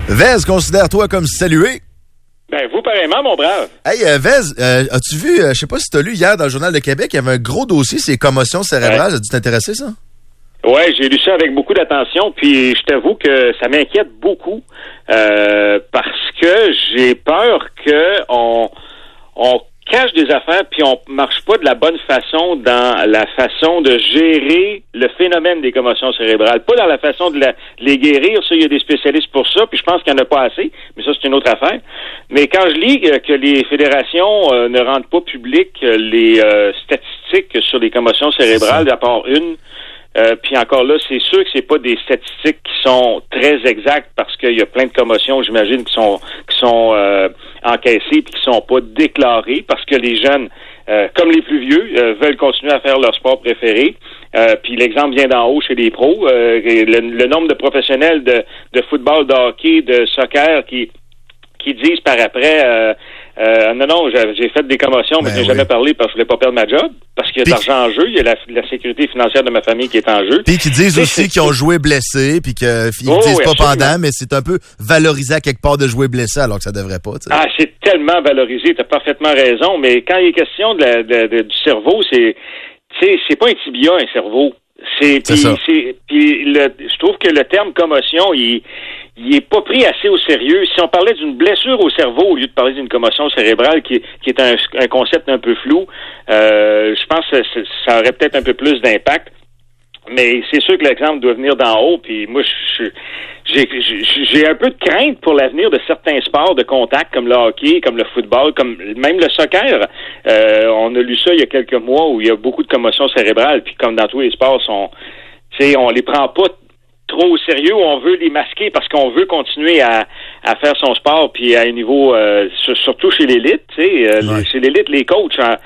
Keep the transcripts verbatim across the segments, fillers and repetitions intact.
Vez, considère-toi comme salué. Ben, vous, pareillement, mon brave. Hey, euh, Vez, euh, as-tu vu, euh, je sais pas si tu as lu hier dans le Journal de Québec, il y avait un gros dossier, c'est commotion cérébrale. Ouais. As-tu t'intéresser, ça? Oui, j'ai lu ça avec beaucoup d'attention, puis je t'avoue que ça m'inquiète beaucoup euh, parce que j'ai peur que on, on cache des affaires puis on marche pas de la bonne façon dans la façon de gérer le phénomène des commotions cérébrales. Pas dans la façon de, la, de les guérir, ça, il y a des spécialistes pour ça, puis je pense qu'il n'y en a pas assez, mais ça, c'est une autre affaire. Mais quand je lis euh, que les fédérations euh, ne rendent pas publiques euh, les euh, statistiques sur les commotions cérébrales, à part une, Euh, puis encore là, c'est sûr que c'est pas des statistiques qui sont très exactes parce qu'il y a plein de commotions, j'imagine, qui sont qui sont euh, encaissées puis qui sont pas déclarées parce que les jeunes, euh, comme les plus vieux, euh, veulent continuer à faire leur sport préféré. Euh, puis l'exemple vient d'en haut chez les pros. Euh, le, le nombre de professionnels de, de football, de hockey, de soccer qui qui disent par après euh, euh, non, non, j'ai, j'ai fait des commotions, mais ben je n'ai oui. jamais parlé parce que je voulais pas perdre ma job, parce qu'il y a de l'argent en jeu, il y a la, la sécurité financière de ma famille qui est en jeu. Puis qui disent c'est, aussi c'est, qu'ils ont joué blessé, puis qu'ils ne oh, disent oui, pas absolument. Pendant, mais c'est un peu valorisé à quelque part de jouer blessé, alors que ça devrait pas. T'sais. Ah, c'est tellement valorisé, tu as parfaitement raison, mais quand il est question de la, de, de, du cerveau, c'est, c'est, c'est pas un tibia, un cerveau. C'est, c'est pis, ça. C'est, pis le, je trouve que le terme commotion, il il est pas pris assez au sérieux. Si on parlait d'une blessure au cerveau au lieu de parler d'une commotion cérébrale qui, qui est un, un concept un peu flou, euh, je pense que ça, ça aurait peut-être un peu plus d'impact. Mais c'est sûr que l'exemple doit venir d'en haut. Puis moi, je, j'ai, j'ai, j'ai un peu de crainte pour l'avenir de certains sports de contact comme le hockey, comme le football, comme même le soccer. Euh, on a lu ça il y a quelques mois où il y a beaucoup de commotions cérébrales. Puis comme dans tous les sports, on, on les prend pas trop au sérieux, où on veut les masquer parce qu'on veut continuer à, à faire son sport, puis à un niveau, euh, surtout chez l'élite, tu sais, euh, ouais. Chez l'élite, les coachs, hein,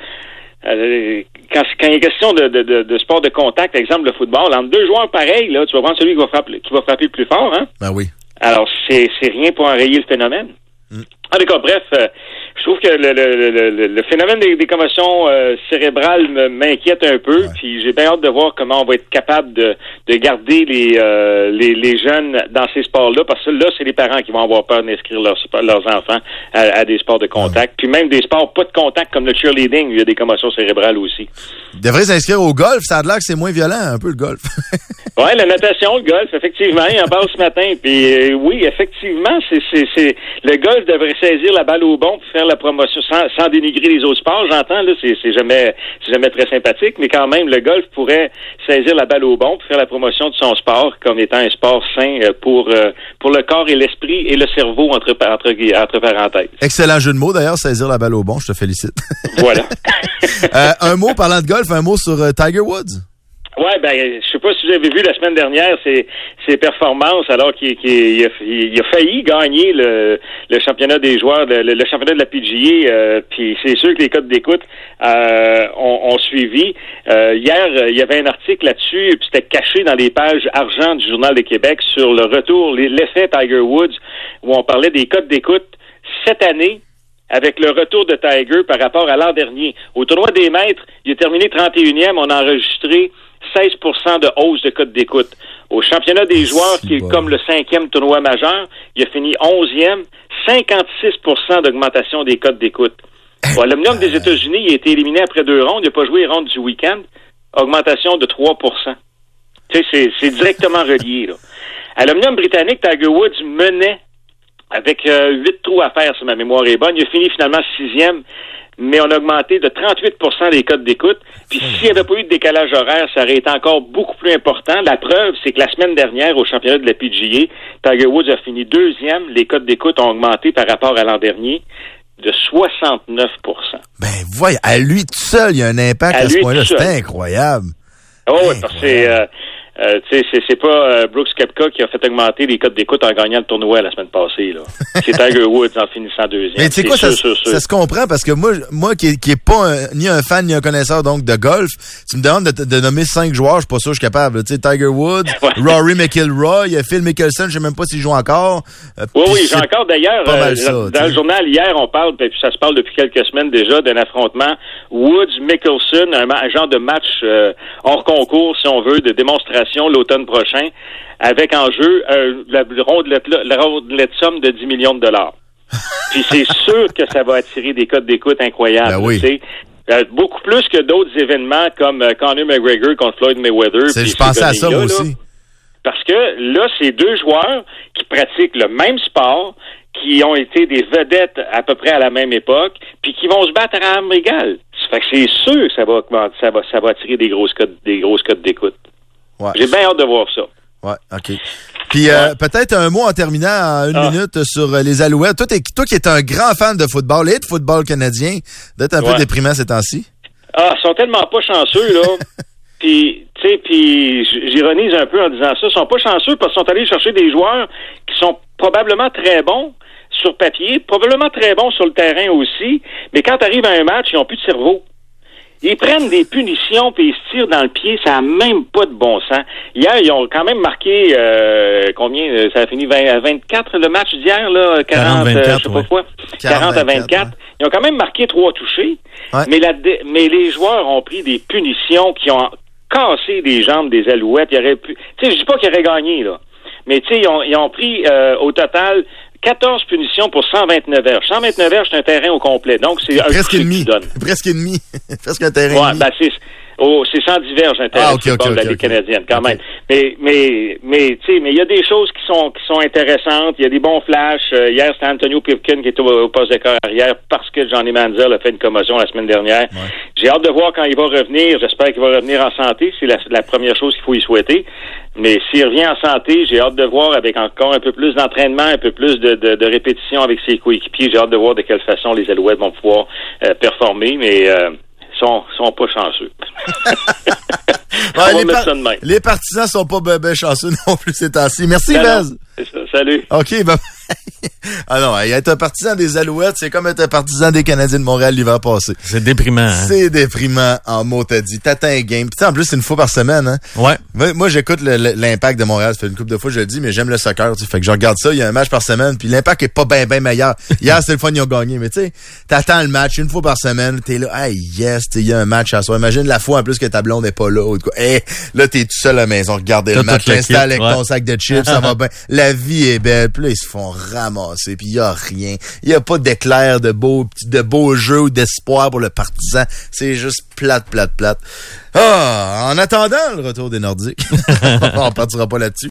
euh, quand, quand il y a question de, de, de, de sport de contact, par exemple le football, entre deux joueurs pareils, là, tu vas prendre celui qui va frapper, qui va frapper le plus fort, hein? Ben oui. Alors, c'est, c'est rien pour enrayer le phénomène. Mm. En tout cas, bref, euh, je trouve que le, le, le, le phénomène des, des commotions euh, cérébrales me, m'inquiète un peu, ouais. Puis j'ai bien hâte de voir comment on va être capable de, de garder les, euh, les les jeunes dans ces sports-là, parce que là, c'est les parents qui vont avoir peur d'inscrire leurs, leurs enfants à, à des sports de contact, ouais. Puis même des sports pas de contact comme le cheerleading, il y a des commotions cérébrales aussi. Ils devraient s'inscrire au golf, ça a l'air que c'est moins violent, un peu, le golf. Ouais, la natation, le golf, effectivement, il en parle ce matin, puis euh, oui, effectivement, c'est, c'est, c'est le golf devrait saisir la balle au bon pour faire la promotion sans, sans dénigrer les autres sports, j'entends, là, c'est, c'est jamais c'est jamais très sympathique, mais quand même, le golf pourrait saisir la balle au bon pour faire la promotion de son sport comme étant un sport sain pour euh, pour le corps et l'esprit et le cerveau, entre, entre, entre parenthèses. Excellent jeu de mots, d'ailleurs, saisir la balle au bon, je te félicite. Voilà. euh, un mot, parlant de golf, un mot sur euh, Tiger Woods. Ouais, ben, je sais pas si vous avez vu la semaine dernière ses, ses performances, alors qu'il, qu'il il a, il a failli gagner le, le championnat des joueurs, le, le championnat de la P G A, euh, puis c'est sûr que les codes d'écoute euh, ont, ont suivi. Euh, hier, il y avait un article là-dessus, puis c'était caché dans les pages argent du Journal de Québec sur le retour, l'effet Tiger Woods, où on parlait des codes d'écoute cette année, avec le retour de Tiger par rapport à l'an dernier. Au tournoi des maîtres, il a terminé trente et unième, on a enregistré seize pour cent de hausse de cote d'écoute. Au championnat des joueurs, qui est comme le cinquième tournoi majeur, il a fini onzième, cinquante-six pour cent d'augmentation des cotes d'écoute. Bon, l'Omnium des États-Unis, il a été éliminé après deux rondes, il n'a pas joué les rondes du week-end, augmentation de trois pour cent. Tu sais, c'est, c'est directement relié, là. À l'Omnium britannique, Tiger Woods menait avec euh, huit trous à faire, si ma mémoire est bonne. Il a fini finalement sixième, mais on a augmenté de trente-huit pour cent les codes d'écoute. Puis s'il n'y avait pas eu de décalage horaire, ça aurait été encore beaucoup plus important. La preuve, c'est que la semaine dernière, au championnat de la P G A, Tiger Woods a fini deuxième. Les codes d'écoute ont augmenté par rapport à l'an dernier de soixante-neuf pour cent. Ben, voyez, à lui tout seul, il y a un impact à, à ce point-là. C'est incroyable. Oh, oui, parce que c'est... Euh, Euh, tu sais, c'est, c'est pas euh, Brooks Koepka qui a fait augmenter les codes d'écoute en gagnant le tournoi la semaine passée, là. C'est Tiger Woods en finissant deuxième. Mais tu sais quoi, sûr, ça, sûr, sûr. ça se comprend parce que moi, moi qui, qui est pas un, ni un fan ni un connaisseur donc de golf, tu me demandes de, de nommer cinq joueurs, je suis pas sûr que je suis capable. Tu sais, Tiger Woods, ouais. Rory McIlroy, Phil Mickelson, je sais même pas s'il joue encore. Euh, oui, oui, j'ai encore d'ailleurs, euh, ça, dans t'sais. Le journal hier, on parle, puis ça se parle depuis quelques semaines déjà d'un affrontement Woods-Mickelson, un, un genre de match euh, hors concours, si on veut, de démonstration expansion l'automne prochain, avec en jeu euh, la, la rondelette la rondelette somme de dix millions de dollars. Puis c'est sûr que ça va attirer des codes d'écoute incroyables. Ben oui. Tu sais. Euh, beaucoup plus que d'autres événements comme euh, Conor McGregor contre Floyd Mayweather. Je pensais à ça, moi aussi. Là, parce que là, c'est deux joueurs qui pratiquent le même sport, qui ont été des vedettes à peu près à la même époque, puis qui vont se battre à armes égales. Ça fait que c'est sûr que ça va, ça va, ça va attirer des grosses codes, des grosses codes d'écoute. Ouais. J'ai bien hâte de voir ça. Ouais, OK. Puis euh, ouais. peut-être un mot en terminant en une ah. minute sur les Alouettes. Toi, t'es, toi qui es un grand fan de football et de football canadien, d'être un ouais. peu déprimant ces temps-ci. Ah, ils sont tellement pas chanceux, là. Puis, tu sais, puis j'ironise un peu en disant ça. Ils sont pas chanceux parce qu'ils sont allés chercher des joueurs qui sont probablement très bons sur papier, probablement très bons sur le terrain aussi, mais quand t'arrives à un match, ils ont plus de cerveau. Ils prennent des punitions puis ils se tirent dans le pied, ça n'a même pas de bon sens. Hier, ils ont quand même marqué euh, combien, ça a fini vingt à vingt-quatre le match d'hier, là, quarante, quarante euh, je sais pas quoi, quarante à vingt-quatre. Ouais. Ils ont quand même marqué trois touchés, ouais. mais, la, mais les joueurs ont pris des punitions qui ont cassé des jambes des Alouettes. Ils auraient pu, tu sais, je dis pas qu'ils auraient gagné, là, mais tu sais, ils ont, ils ont pris euh, au total quatorze punitions pour cent vingt-neuf verges. cent vingt-neuf verges, c'est un terrain au complet. Donc, c'est un presque ennemi. Presque ennemi. Presque un terrain ouais, ennemi. Ben, c'est, oh, c'est cent dix verges, un terrain ah, okay, de football okay, de la Ligue okay, canadienne, quand okay. même. Mais, mais, mais, tu sais, mais il y a des choses qui sont, qui sont intéressantes. Il y a des bons flashs. Euh, hier, c'était Antonio Pipkin qui était au, au poste de carrière parce que Johnny Manziel a fait une commotion la semaine dernière. Ouais. J'ai hâte de voir quand il va revenir. J'espère qu'il va revenir en santé. C'est la, la première chose qu'il faut y souhaiter. Mais s'il revient en santé, j'ai hâte de voir avec encore un peu plus d'entraînement, un peu plus de, de, de répétition avec ses coéquipiers. J'ai hâte de voir de quelle façon les Alouettes vont pouvoir euh, performer, mais euh, sont sont pas chanceux. ouais, les, par- les partisans sont pas ben, ben chanceux non plus ces temps-ci. Merci, Vaz. Salut. OK, ben ah non, être un partisan des Alouettes, c'est comme être un partisan des Canadiens de Montréal l'hiver passé. C'est déprimant. Hein? C'est déprimant en mot t'as dit. T'attends un game. Puis en plus, c'est une fois par semaine. Hein? Ouais. Moi, moi j'écoute le, le, l'Impact de Montréal. Ça fait une couple de fois, je le dis, mais j'aime le soccer. Fait que je regarde ça. Il y a un match par semaine. Puis l'Impact est pas bien, bien meilleur. Hier, c'était le fun, ils ont gagné. Mais tu sais, t'attends le match une fois par semaine. T'es là, hey, yes, il y a un match à soi. Imagine la fois en plus que ta blonde n'est pas là. Ou quoi. Hey, là, t'es tout seul à la maison. Regardez le match. T'installe avec ouais. ton sac de chips. Ça va bien. La vie est belle. Puis là, ils se font ramasser. Puis il y a rien. Il y a pas d'éclair de beaux, de beaux jeux ou d'espoir pour le partisan. C'est juste plate, plate, plate. Ah, en attendant le retour des Nordiques. On partira pas là-dessus.